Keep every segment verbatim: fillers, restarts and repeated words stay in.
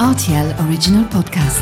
R T L Original Podcast.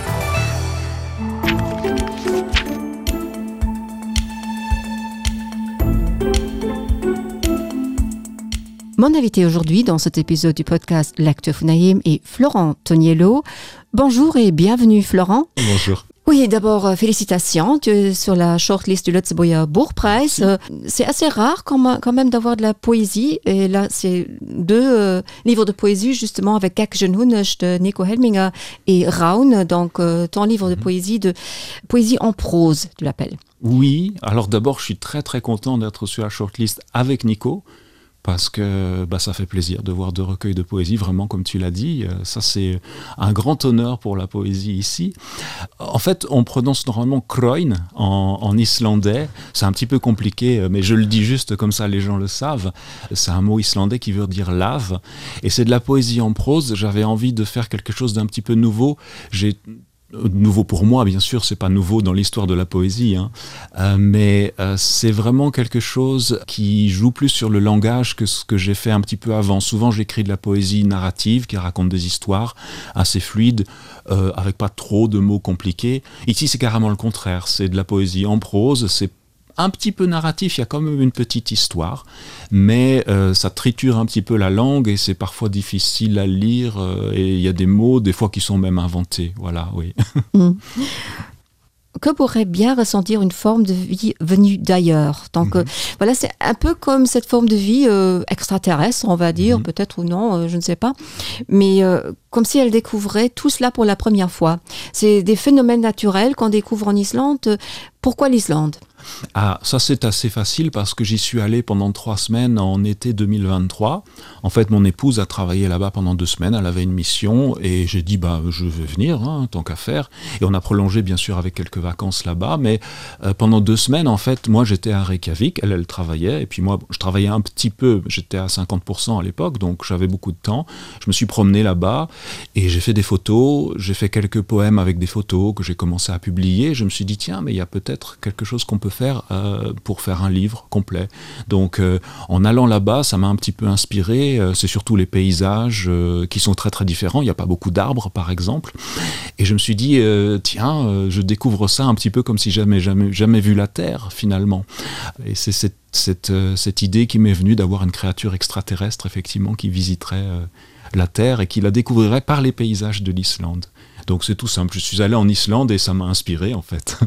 Mon invité aujourd'hui dans cet épisode du podcast Lectures Funaïm est Florent Toniello. Bonjour et bienvenue Florent. Bonjour. Oui, d'abord, euh, félicitations. Tu es sur la shortlist du Lotzebuyer Buchpreis. Euh, c'est assez rare quand même, quand même d'avoir de la poésie. Et là, c'est deux euh, livres de poésie, justement, avec Gackenhunnecht de Nico Helminger et Raun. Donc, euh, ton livre de poésie, de poésie en prose, tu l'appelles. Oui, alors d'abord, je suis très très content d'être sur la shortlist avec Nico. Parce que bah, ça fait plaisir de voir deux recueils de poésie, vraiment comme tu l'as dit. Ça, c'est un grand honneur pour la poésie ici. En fait, on prononce normalement Kroin en, en islandais. C'est un petit peu compliqué, mais je le dis juste comme ça, les gens le savent. C'est un mot islandais qui veut dire lave. Et c'est de la poésie en prose. J'avais envie de faire quelque chose d'un petit peu nouveau. J'ai... Nouveau pour moi, bien sûr, c'est pas nouveau dans l'histoire de la poésie, hein. euh, mais euh, c'est vraiment quelque chose qui joue plus sur le langage que ce que j'ai fait un petit peu avant. Souvent, j'écris de la poésie narrative qui raconte des histoires assez fluides, euh, avec pas trop de mots compliqués. Ici, c'est carrément le contraire. C'est de la poésie en prose, c'est un petit peu narratif, il y a quand même une petite histoire, mais euh, ça triture un petit peu la langue et c'est parfois difficile à lire euh, et il y a des mots, des fois, qui sont même inventés. Voilà, oui. Mmh. Que pourrait bien ressentir une forme de vie venue d'ailleurs. Donc mmh. euh, voilà, c'est un peu comme cette forme de vie euh, extraterrestre, on va dire, mmh. peut-être ou non, euh, je ne sais pas, mais euh, comme si elle découvrait tout cela pour la première fois. C'est des phénomènes naturels qu'on découvre en Islande. Pourquoi l'Islande ? Ah, ça c'est assez facile parce que j'y suis allé pendant trois semaines en été deux mille vingt-trois. En fait, mon épouse a travaillé là-bas pendant deux semaines, elle avait une mission et j'ai dit, bah, je vais venir, hein, tant qu'à faire. Et on a prolongé bien sûr avec quelques vacances là-bas, mais euh, pendant deux semaines, en fait, moi j'étais à Reykjavik, elle, elle travaillait, et puis moi je travaillais un petit peu, j'étais à cinquante pour cent à l'époque, donc j'avais beaucoup de temps. Je me suis promené là-bas et j'ai fait des photos, j'ai fait quelques poèmes avec des photos que j'ai commencé à publier. Je me suis dit, tiens, mais il y a peut-être quelque chose qu'on peut faire euh, pour faire un livre complet. Donc euh, en allant là-bas, ça m'a un petit peu inspiré. Euh, c'est surtout les paysages euh, qui sont très très différents. Il n'y a pas beaucoup d'arbres par exemple. Et je me suis dit, euh, tiens, euh, je découvre ça un petit peu comme si j'avais jamais, jamais vu la Terre finalement. Et c'est cette, cette, euh, cette idée qui m'est venue d'avoir une créature extraterrestre effectivement qui visiterait euh, la Terre et qui la découvrirait par les paysages de l'Islande. Donc c'est tout simple. Je suis allé en Islande et ça m'a inspiré en fait.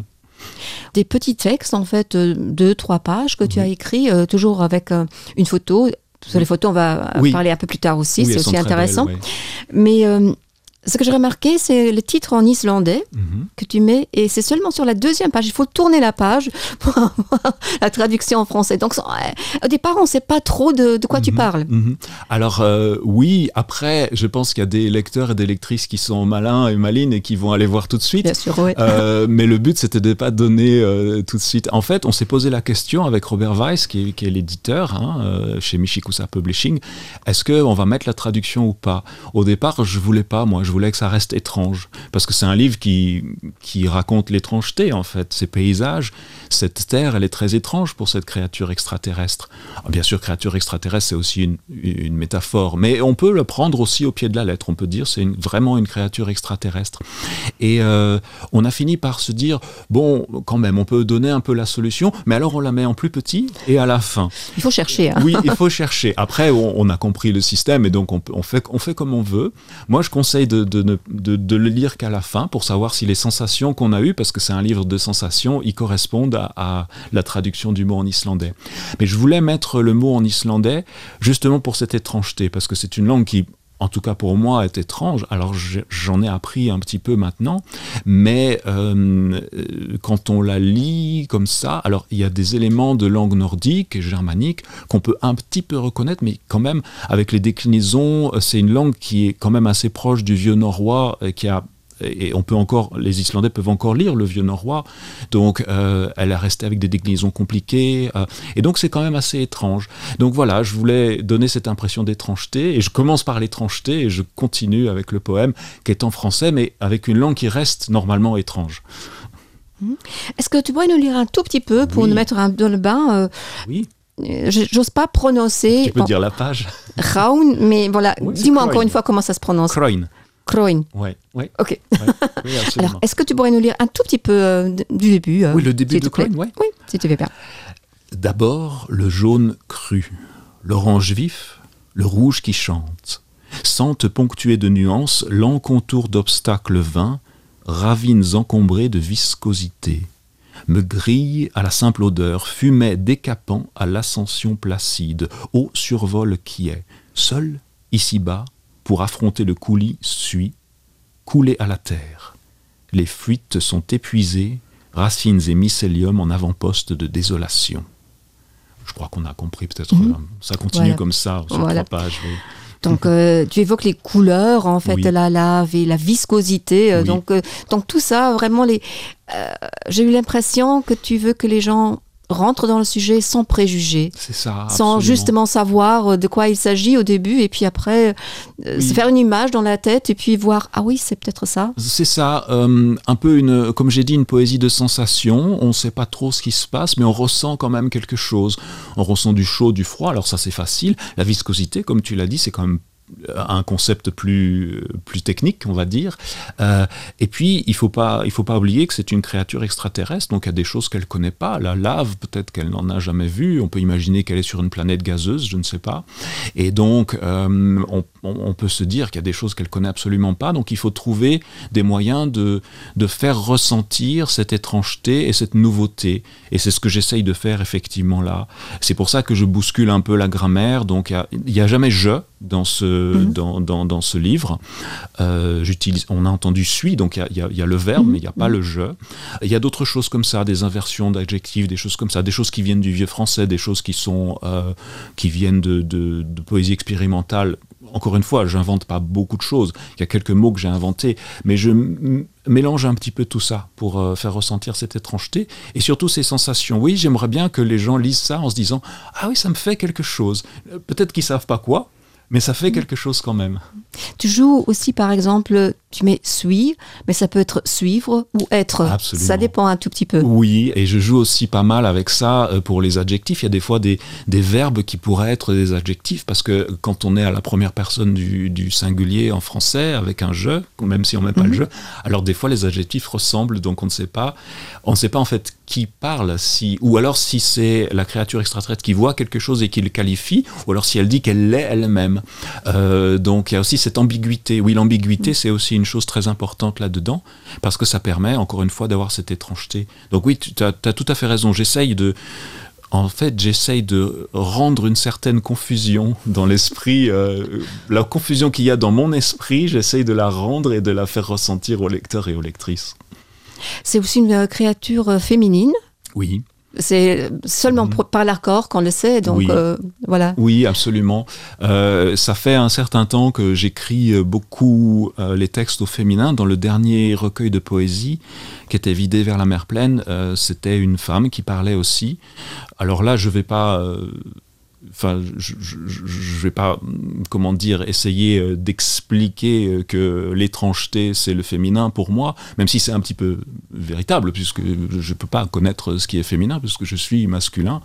Des petits textes, en fait, euh, deux, trois pages que tu oui. as écrits, euh, toujours avec euh, une photo. Sur les photos, on va oui. parler un peu plus tard aussi, oui, c'est aussi intéressant. Belles, ouais. Mais euh, ce que j'ai remarqué, c'est le titre en islandais mm-hmm. que tu mets, et c'est seulement sur la deuxième page. Il faut tourner la page pour avoir la traduction en français. Donc, au départ, on ne sait pas trop de, de quoi mm-hmm. tu parles. Mm-hmm. Alors, euh, oui, après, je pense qu'il y a des lecteurs et des lectrices qui sont malins et malines et qui vont aller voir tout de suite. Bien sûr, oui. Euh, mais le but, c'était de ne pas donner euh, tout de suite. En fait, on s'est posé la question avec Robert Weiss, qui est, qui est l'éditeur hein, euh, chez Michikusa Publishing. Est-ce qu'on va mettre la traduction ou pas ? Au départ, je ne voulais pas, moi. Je voulais que ça reste étrange, parce que c'est un livre qui, qui raconte l'étrangeté, en fait, ces paysages. Cette terre, elle est très étrange pour cette créature extraterrestre. Alors, bien sûr, créature extraterrestre, c'est aussi une, une métaphore, mais on peut le prendre aussi au pied de la lettre. On peut dire c'est une, vraiment une créature extraterrestre. Et euh, on a fini par se dire, bon, quand même, on peut donner un peu la solution, mais alors on la met en plus petit et à la fin. Il faut chercher. Hein. Oui, il faut chercher. Après, on, on a compris le système et donc on, on, fait, on fait comme on veut. Moi, je conseille de De, de, de, de le lire qu'à la fin pour savoir si les sensations qu'on a eues, parce que c'est un livre de sensations, y correspondent à, à la traduction du mot en islandais. Mais je voulais mettre le mot en islandais justement pour cette étrangeté, parce que c'est une langue qui, en tout cas pour moi, est étrange. Alors j'en ai appris un petit peu maintenant, mais euh, quand on la lit comme ça, alors il y a des éléments de langue nordique et germanique qu'on peut un petit peu reconnaître, mais quand même avec les déclinaisons, c'est une langue qui est quand même assez proche du vieux norrois, qui a et on peut encore, les Islandais peuvent encore lire le vieux norrois, donc euh, elle est restée avec des déclinaisons compliquées, euh, et donc c'est quand même assez étrange. Donc voilà, je voulais donner cette impression d'étrangeté, et je commence par l'étrangeté, et je continue avec le poème, qui est en français, mais avec une langue qui reste normalement étrange. Est-ce que tu pourrais nous lire un tout petit peu, pour oui. nous mettre un, dans le bain euh, Oui. J'ose pas prononcer... Tu peux en... dire la page. Raun, mais voilà, oui, dis-moi encore une fois comment ça se prononce. Kroin. Croin. Oui, oui. Ok. Ouais, oui, alors, est-ce que tu pourrais nous lire un tout petit peu euh, du début euh, Oui, le début de Croin, oui. Oui, si tu veux bien. D'abord, le jaune cru, l'orange vif, le rouge qui chante. Sente ponctuée de nuances, lents contours d'obstacles vains, ravines encombrées de viscosité. Me grille à la simple odeur, fumet décapant à l'ascension placide, au survol qui est, seul, ici-bas, pour affronter le coulis, suis, coulé à la terre. Les fuites sont épuisées, racines et mycélium en avant-poste de désolation. Je crois qu'on a compris, peut-être, mmh. euh, ça continue voilà. comme ça, sur voilà. trois pages. Oui. Donc, euh, tu évoques les couleurs, en fait, oui. la lave et la viscosité. Euh, oui. donc, euh, donc, tout ça, vraiment, les, euh, j'ai eu l'impression que tu veux que les gens rentrent dans le sujet sans préjugés. C'est ça, sans absolument. Justement savoir de quoi il s'agit au début, et puis après, euh, oui. se faire une image dans la tête, et puis voir, ah oui, c'est peut-être ça. C'est ça, euh, un peu, une, comme j'ai dit, une poésie de sensations. On ne sait pas trop ce qui se passe, mais on ressent quand même quelque chose. On ressent du chaud, du froid, alors ça c'est facile. La viscosité, comme tu l'as dit, c'est quand même un concept plus, plus technique, on va dire. Euh, et puis, il ne faut pas, il faut pas oublier que c'est une créature extraterrestre, donc il y a des choses qu'elle ne connaît pas. La lave, peut-être qu'elle n'en a jamais vu. On peut imaginer qu'elle est sur une planète gazeuse, je ne sais pas. Et donc, euh, on, on peut se dire qu'il y a des choses qu'elle ne connaît absolument pas. Donc, il faut trouver des moyens de, de faire ressentir cette étrangeté et cette nouveauté. Et c'est ce que j'essaye de faire, effectivement, là. C'est pour ça que je bouscule un peu la grammaire. Donc, il n'y a, a jamais « je » dans ce Mmh. Dans, dans, dans ce livre. Euh, j'utilise, on a entendu « suis », donc il y, y, y a le verbe, mmh. mais il n'y a pas mmh. le « je ». Il y a d'autres choses comme ça, des inversions d'adjectifs, des choses comme ça, des choses qui viennent du vieux français, des choses qui, sont, euh, qui viennent de, de, de poésie expérimentale. Encore une fois, je n'invente pas beaucoup de choses. Il y a quelques mots que j'ai inventés, mais je m- mélange un petit peu tout ça pour euh, faire ressentir cette étrangeté et surtout ces sensations. Oui, j'aimerais bien que les gens lisent ça en se disant « Ah oui, ça me fait quelque chose ». Peut-être qu'ils ne savent pas quoi, mais ça fait quelque chose quand même. Tu joues aussi, par exemple, tu mets « suivre », mais ça peut être « suivre » ou « être ». Absolument. Ça dépend un tout petit peu. Oui, et je joue aussi pas mal avec ça pour les adjectifs. Il y a des fois des, des verbes qui pourraient être des adjectifs, parce que quand on est à la première personne du, du singulier en français, avec un « je », même si on ne met pas mm-hmm. le « je », alors des fois les adjectifs ressemblent, donc on ne sait pas, on ne sait pas en fait qui parle, si, ou alors si c'est la créature extraterrestre qui voit quelque chose et qui le qualifie, ou alors si elle dit qu'elle l'est elle-même. Euh, donc il y a aussi cette ambiguïté. Oui, l'ambiguïté, c'est aussi une chose très importante là-dedans, parce que ça permet, encore une fois, d'avoir cette étrangeté. Donc oui, tu as tout à fait raison. J'essaye de... En fait, j'essaye de rendre une certaine confusion dans l'esprit. Euh, la confusion qu'il y a dans mon esprit, j'essaye de la rendre et de la faire ressentir aux lecteurs et aux lectrices. C'est aussi une créature féminine. Oui. C'est seulement mmh. par l'accord qu'on le sait, donc oui. euh, voilà. Oui, absolument. Euh, ça fait un certain temps que j'écris beaucoup euh, les textes au féminin. Dans le dernier recueil de poésie, qui était Vidé vers la mer pleine, euh, c'était une femme qui parlait aussi. Alors là, je ne vais pas... Euh, Enfin, je ne vais pas, comment dire, essayer d'expliquer que l'étrangeté, c'est le féminin pour moi, même si c'est un petit peu véritable, puisque je ne peux pas connaître ce qui est féminin, puisque je suis masculin.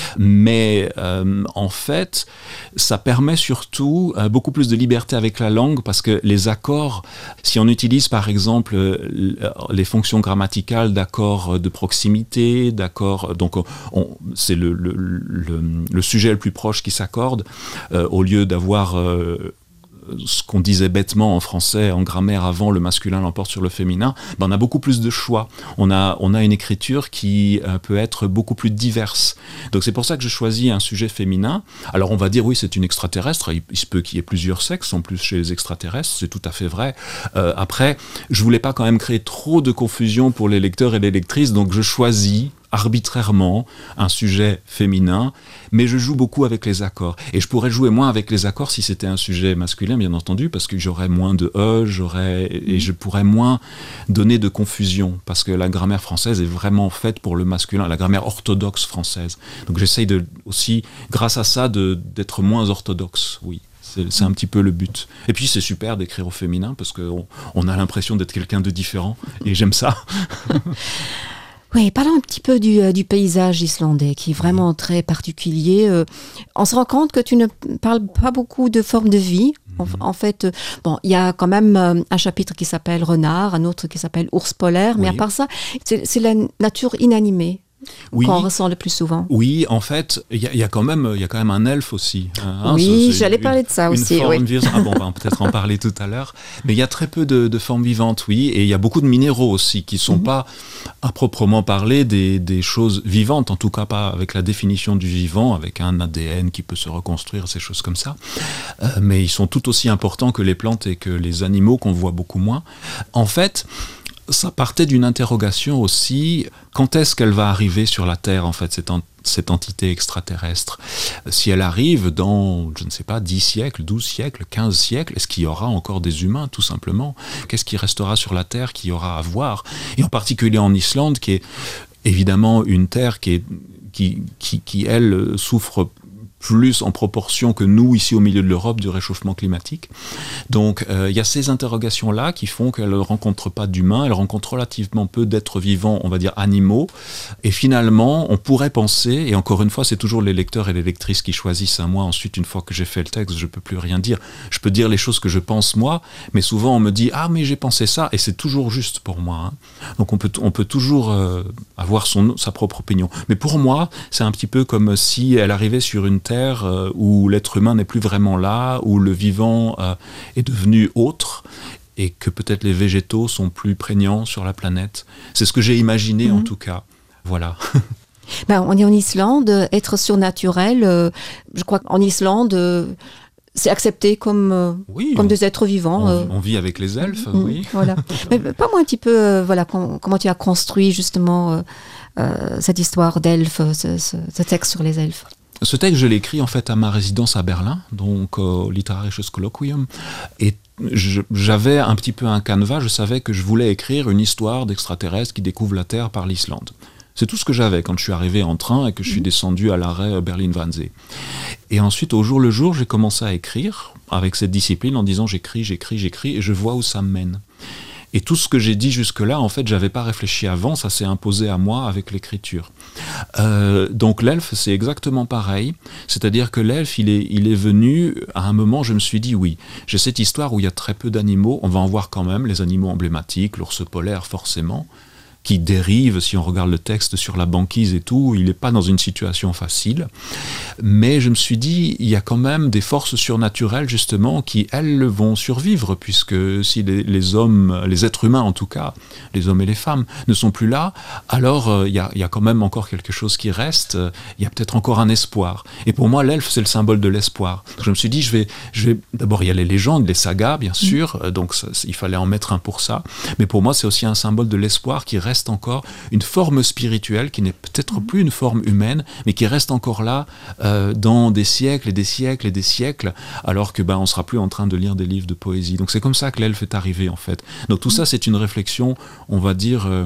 Mais euh, en fait, ça permet surtout euh, beaucoup plus de liberté avec la langue, parce que les accords, si on utilise par exemple les fonctions grammaticales d'accords de proximité, d'accords, donc on, on, c'est le, le, le, le sujet le plus proche qui s'accorde, euh, au lieu d'avoir euh, ce qu'on disait bêtement en français, en grammaire avant, le masculin l'emporte sur le féminin, ben on a beaucoup plus de choix. On a, on a une écriture qui euh, peut être beaucoup plus diverse. Donc c'est pour ça que je choisis un sujet féminin. Alors on va dire, oui, c'est une extraterrestre, il, il se peut qu'il y ait plusieurs sexes en plus chez les extraterrestres, c'est tout à fait vrai. Euh, après, je voulais pas quand même créer trop de confusion pour les lecteurs et les lectrices, donc je choisis arbitrairement un sujet féminin, mais je joue beaucoup avec les accords. Et je pourrais jouer moins avec les accords si c'était un sujet masculin, bien entendu, parce que j'aurais moins de E, j'aurais, et je pourrais moins donner de confusion, parce que la grammaire française est vraiment faite pour le masculin, la grammaire orthodoxe française. Donc j'essaye de, aussi, grâce à ça, de, d'être moins orthodoxe, oui. C'est, c'est un petit peu le but. Et puis c'est super d'écrire au féminin, parce qu'on on a l'impression d'être quelqu'un de différent, et j'aime ça. Oui, parlons un petit peu du, euh, du paysage islandais, qui est vraiment oui. très particulier. Euh, on se rend compte que tu ne parles pas beaucoup de formes de vie. En, en fait, euh, bon, il y a quand même euh, un chapitre qui s'appelle Renard, un autre qui s'appelle Ours polaire, oui. mais à part ça, c'est, c'est la nature inanimée. Oui. Qu'on ressent le plus souvent. Oui, en fait, il y, y a quand même, il y a quand même un elfe aussi. Hein, oui, c'est, j'allais une, parler de ça une aussi. Forme oui. vivante. Ah bon, on va peut-être en parler tout à l'heure. Mais il y a très peu de, de formes vivantes, oui, et il y a beaucoup de minéraux aussi qui sont mm-hmm. pas, à proprement parler, des, des choses vivantes. En tout cas, pas avec la définition du vivant, avec un A D N qui peut se reconstruire, ces choses comme ça. Euh, mais ils sont tout aussi importants que les plantes et que les animaux qu'on voit beaucoup moins. En fait. Ça partait d'une interrogation aussi, quand est-ce qu'elle va arriver sur la Terre, en fait, cette, en, cette entité extraterrestre ? Si elle arrive dans, je ne sais pas, dix siècles, douze siècles, quinze siècles, est-ce qu'il y aura encore des humains, tout simplement ? Qu'est-ce qui restera sur la Terre qu'il y aura à voir ? Et en particulier en Islande, qui est évidemment une terre qui, est, qui, qui, qui elle, souffre plus en proportion que nous, ici au milieu de l'Europe, du réchauffement climatique. Donc, il euh, y a ces interrogations-là qui font qu'elle ne rencontre pas d'humains, elle rencontre relativement peu d'êtres vivants, on va dire animaux, et finalement, on pourrait penser, et encore une fois, c'est toujours les lecteurs et les lectrices qui choisissent, hein. Moi, ensuite, une fois que j'ai fait le texte, je ne peux plus rien dire. Je peux dire les choses que je pense moi, mais souvent, on me dit « Ah, mais j'ai pensé ça », et c'est toujours juste pour moi. Hein. Donc, on peut, on peut toujours euh, avoir son, sa propre opinion. Mais pour moi, c'est un petit peu comme si elle arrivait sur une terre où l'être humain n'est plus vraiment là, où le vivant euh, est devenu autre, et que peut-être les végétaux sont plus prégnants sur la planète. C'est ce que j'ai imaginé mmh. en tout cas. Voilà. Ben, on est en Islande, être surnaturel, euh, je crois qu'en Islande, euh, c'est accepté comme, euh, oui, comme on, des êtres vivants. On, euh. on vit avec les elfes, mmh, oui. Voilà. Mais parle-moi un petit peu, euh, voilà, com- comment tu as construit justement euh, euh, cette histoire d'elfes, ce, ce, ce texte sur les elfes. Ce texte, je l'ai écrit en fait à ma résidence à Berlin, donc au euh, Literarisches Kolloquium, et je, j'avais un petit peu un canevas, je savais que je voulais écrire une histoire d'extraterrestres qui découvrent la Terre par l'Islande. C'est tout ce que j'avais quand je suis arrivé en train et que je suis descendu à l'arrêt Berlin-Wannsee. Et ensuite, au jour le jour, j'ai commencé à écrire avec cette discipline en disant j'écris, j'écris, j'écris, et je vois où ça me mène. Et tout ce que j'ai dit jusque-là, en fait, j'avais pas réfléchi avant, ça s'est imposé à moi avec l'écriture. Euh, donc l'elfe, c'est exactement pareil. C'est-à-dire que l'elfe, il est, il est venu, à un moment, je me suis dit, oui, j'ai cette histoire où il y a très peu d'animaux, on va en voir quand même, les animaux emblématiques, l'ours polaire forcément, qui dérive, si on regarde le texte sur la banquise et tout, il n'est pas dans une situation facile. Mais je me suis dit, il y a quand même des forces surnaturelles, justement, qui, elles, vont survivre, puisque si les, les hommes, les êtres humains en tout cas, les hommes et les femmes, ne sont plus là, alors euh, il y a, il y a quand même encore quelque chose qui reste, il y a peut-être encore un espoir. Et pour moi, l'elfe, c'est le symbole de l'espoir. Je me suis dit, je vais, je vais... d'abord, il y a les légendes, les sagas, bien sûr, mmh. donc ça, il fallait en mettre un pour ça, mais pour moi, c'est aussi un symbole de l'espoir qui reste reste encore une forme spirituelle qui n'est peut-être plus une forme humaine, mais qui reste encore là euh, dans des siècles et des siècles et des siècles, alors que ben, on ne sera plus en train de lire des livres de poésie. Donc c'est comme ça que l'elfe est arrivé en fait. Donc tout ça c'est une réflexion, on va dire, euh,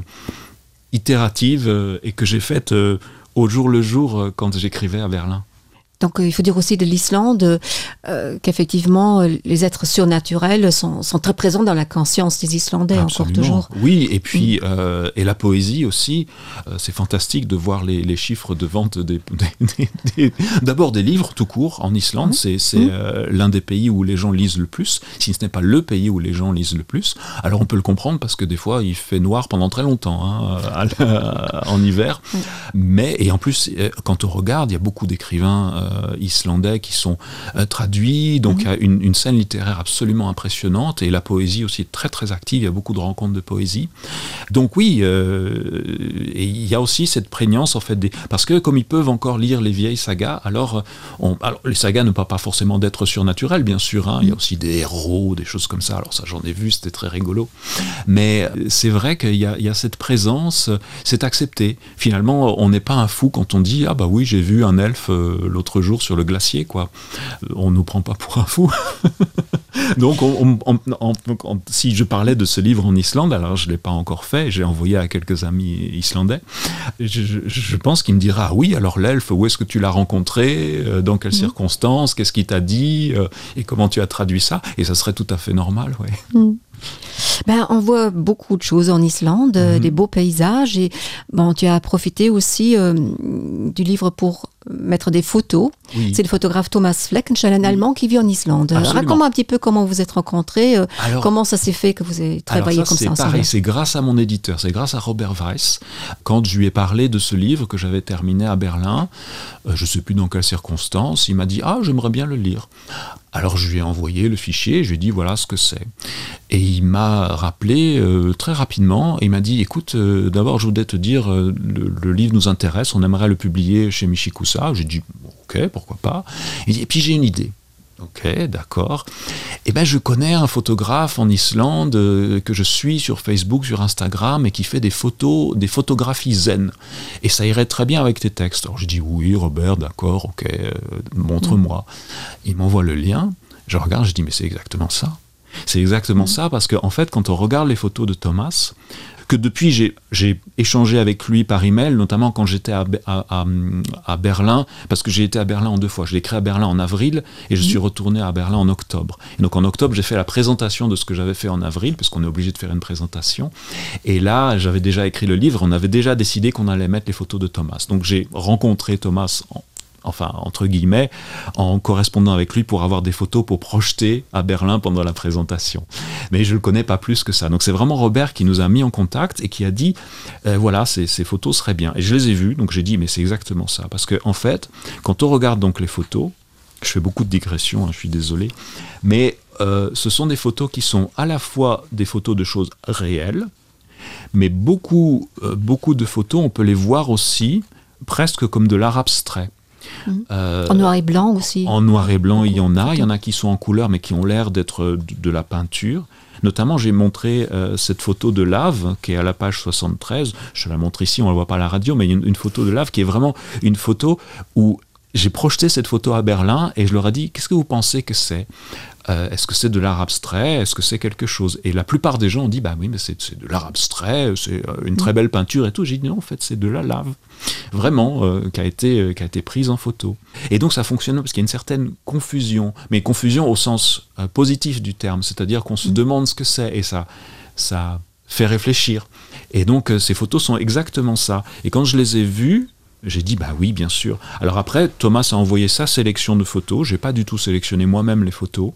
itérative euh, et que j'ai faite euh, au jour le jour euh, quand j'écrivais à Berlin. Donc euh, il faut dire aussi de l'Islande euh, qu'effectivement euh, les êtres surnaturels sont, sont très présents dans la conscience des Islandais. Absolument. Encore toujours. Oui, et puis mmh. euh, et la poésie aussi, euh, c'est fantastique de voir les, les chiffres de vente des, des, des, des d'abord des livres tout court en Islande. Mmh. C'est, c'est mmh. euh, l'un des pays où les gens lisent le plus, si ce n'est pas le pays où les gens lisent le plus. Alors on peut le comprendre parce que des fois il fait noir pendant très longtemps hein, à la, en hiver, mmh. mais et en plus quand on regarde, il y a beaucoup d'écrivains euh, Euh, islandais qui sont euh, traduits, donc il y a une, une scène littéraire absolument impressionnante et la poésie aussi est très très active, il y a beaucoup de rencontres de poésie. Donc oui, euh, et il y a aussi cette prégnance en fait, des... parce que comme ils peuvent encore lire les vieilles sagas, alors, on... alors les sagas ne parlent pas forcément d'êtres surnaturels bien sûr, hein. Il y a aussi des héros, des choses comme ça, alors ça j'en ai vu, c'était très rigolo, mais c'est vrai qu'il y a, il y a cette présence, c'est accepté. Finalement, on n'est pas un fou quand on dit ah bah oui j'ai vu un elfe euh, l'autre jour sur le glacier, quoi. On ne nous prend pas pour un fou. Donc, on, on, on, on, si je parlais de ce livre en Islande, alors je ne l'ai pas encore fait, j'ai envoyé à quelques amis islandais, je, je, je pense qu'il me dira, ah oui, alors l'elfe, où est-ce que tu l'as rencontré, dans quelles mmh. circonstances, qu'est-ce qu'il t'a dit, et comment tu as traduit ça, et ça serait tout à fait normal, ouais. Mmh. Ben, on voit beaucoup de choses en Islande, mmh. des beaux paysages. Et bon, tu as profité aussi euh, du livre pour mettre des photos. Oui. C'est le photographe Thomas Fleckenstein, un oui. Allemand qui vit en Islande. Raconte-moi un petit peu comment vous vous êtes rencontrés, euh, alors, comment ça s'est fait que vous avez travaillé ça, comme ça ensemble. C'est pareil, c'est grâce à mon éditeur, c'est grâce à Robert Weiss. Quand je lui ai parlé de ce livre que j'avais terminé à Berlin, euh, je ne sais plus dans quelles circonstances, il m'a dit « Ah, j'aimerais bien le lire ». Alors je lui ai envoyé le fichier, je lui ai dit voilà ce que c'est. Et il m'a rappelé euh, très rapidement, et il m'a dit écoute, euh, d'abord je voudrais te dire, euh, le, le livre nous intéresse, on aimerait le publier chez Michikusa. J'ai dit ok, pourquoi pas. Il dit et puis j'ai une idée. Ok, d'accord. Et ben je connais un photographe en Islande euh, que je suis sur Facebook, sur Instagram, et qui fait des photos, des photographies zen. Et ça irait très bien avec tes textes. Alors je dis oui, Robert, d'accord, ok, euh, montre-moi. Mmh. Il m'envoie le lien. Je regarde, je dis mais c'est exactement ça. C'est exactement mmh. ça parce qu'en en fait, quand on regarde les photos de Thomas, que depuis j'ai, j'ai échangé avec lui par email, notamment quand j'étais à, à, à, à Berlin, parce que j'ai été à Berlin en deux fois. Je l'ai écrit à Berlin en avril et je mmh. suis retourné à Berlin en octobre. Et donc en octobre, j'ai fait la présentation de ce que j'avais fait en avril, parce qu'on est obligé de faire une présentation. Et là, j'avais déjà écrit le livre, on avait déjà décidé qu'on allait mettre les photos de Thomas. Donc j'ai rencontré Thomas en enfin entre guillemets, en correspondant avec lui pour avoir des photos pour projeter à Berlin pendant la présentation. Mais je ne le connais pas plus que ça. Donc c'est vraiment Robert qui nous a mis en contact et qui a dit, euh, voilà, ces, ces photos seraient bien. Et je les ai vues, donc j'ai dit, mais c'est exactement ça. Parce qu'en en fait, quand on regarde donc les photos, je fais beaucoup de digressions, hein, je suis désolé, mais euh, ce sont des photos qui sont à la fois des photos de choses réelles, mais beaucoup, euh, beaucoup de photos, on peut les voir aussi presque comme de l'art abstrait. Mmh. Euh, en noir et blanc aussi. En noir et blanc, il y en a. Il y en a qui sont en couleur, mais qui ont l'air d'être de, de la peinture. Notamment, j'ai montré euh, cette photo de lave, qui est à la page soixante-treize. Je la montre ici, on ne la voit pas à la radio, mais il y a une, une photo de lave qui est vraiment une photo où j'ai projeté cette photo à Berlin et je leur ai dit, qu'est-ce que vous pensez que c'est ? Euh, est-ce que c'est de l'art abstrait ? Est-ce que c'est quelque chose ? Et la plupart des gens ont dit, bah oui, mais c'est, c'est de l'art abstrait, c'est une très belle peinture et tout. J'ai dit, non, en fait, c'est de la lave, vraiment, euh, qui a été, euh, qui a été prise en photo. Et donc, ça fonctionne parce qu'il y a une certaine confusion, mais confusion au sens euh, positif du terme, c'est-à-dire qu'on se mmh. demande ce que c'est et ça, ça fait réfléchir. Et donc, euh, ces photos sont exactement ça. Et quand je les ai vues, j'ai dit, bah oui, bien sûr. Alors après, Thomas a envoyé sa sélection de photos. Je n'ai pas du tout sélectionné moi-même les photos.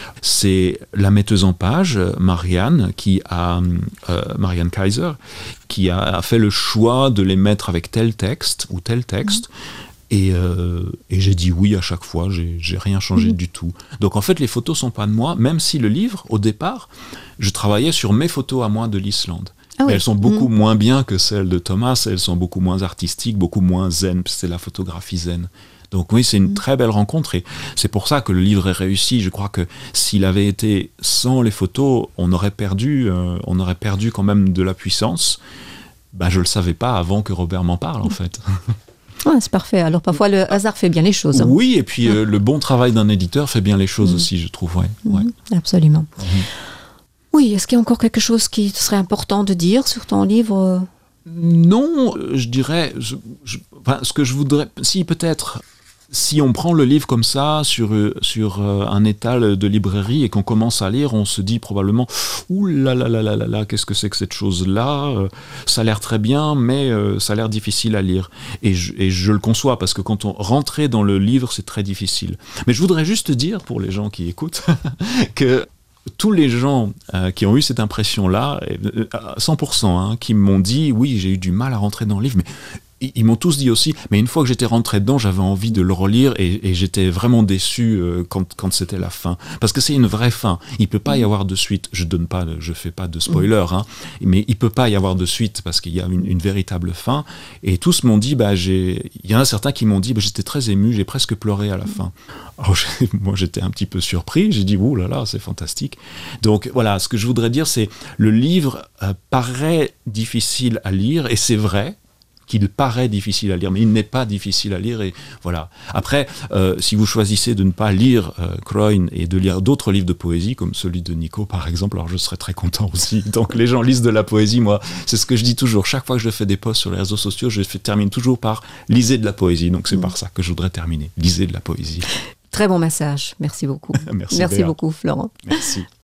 C'est la metteuse en page, Marianne, qui a, euh, Marianne Kaiser, qui a, a fait le choix de les mettre avec tel texte ou tel texte. Mmh. Et, euh, et j'ai dit oui à chaque fois. J'ai, j'ai rien changé mmh. du tout. Donc en fait, les photos ne sont pas de moi, même si le livre, au départ, je travaillais sur mes photos à moi de l'Islande. Ah oui. Mais elles sont beaucoup mmh. moins bien que celles de Thomas, elles sont beaucoup moins artistiques, beaucoup moins zen, c'est la photographie zen. Donc oui, c'est une mmh. très belle rencontre et c'est pour ça que le livre est réussi. Je crois que s'il avait été sans les photos, on aurait perdu, euh, on aurait perdu quand même de la puissance. Ben, je ne le savais pas avant que Robert m'en parle en fait. Ouais, c'est parfait. Alors parfois le hasard fait bien les choses. Hein. Oui, et puis euh, le bon travail d'un éditeur fait bien les choses mmh. aussi, je trouve. Ouais. Mmh. Ouais. Absolument. Mmh. Oui, est-ce qu'il y a encore quelque chose qui serait important de dire sur ton livre ? Non, je dirais, je, je, enfin, ce que je voudrais, si peut-être, si on prend le livre comme ça sur, sur un étal de librairie et qu'on commence à lire, on se dit probablement, ouh là là là là là là, qu'est-ce que c'est que cette chose-là ? Ça a l'air très bien, mais ça a l'air difficile à lire. Et je, et je le conçois, parce que quand on rentrait dans le livre, c'est très difficile. Mais je voudrais juste dire, pour les gens qui écoutent, que tous les gens euh, qui ont eu cette impression-là, à cent pour cent, hein, qui m'ont dit, oui, j'ai eu du mal à rentrer dans le livre, mais ils m'ont tous dit aussi, mais une fois que j'étais rentré dedans, j'avais envie de le relire et, et j'étais vraiment déçu euh, quand, quand c'était la fin. Parce que c'est une vraie fin. Il ne peut pas y avoir de suite. Je donne pas, je fais pas de spoiler, hein, mais il ne peut pas y avoir de suite parce qu'il y a une, une véritable fin. Et tous m'ont dit, bah, j'ai... il y en a certains qui m'ont dit, bah, j'étais très ému, j'ai presque pleuré à la fin. Alors, moi, j'étais un petit peu surpris. J'ai dit, ouh là là, c'est fantastique. Donc voilà, ce que je voudrais dire, c'est le livre euh, paraît difficile à lire et c'est vrai qu'il paraît difficile à lire, mais il n'est pas difficile à lire. Et voilà. Après, euh, si vous choisissez de ne pas lire euh, Croyne et de lire d'autres livres de poésie, comme celui de Nico, par exemple, alors je serais très content aussi. Donc les gens lisent de la poésie, moi, c'est ce que je dis toujours. Chaque fois que je fais des posts sur les réseaux sociaux, je fais, termine toujours par « lisez de la poésie ». Donc c'est mmh. par ça que je voudrais terminer. Lisez de la poésie. Très bon message. Merci beaucoup. Merci, Merci beaucoup, Florent. Merci.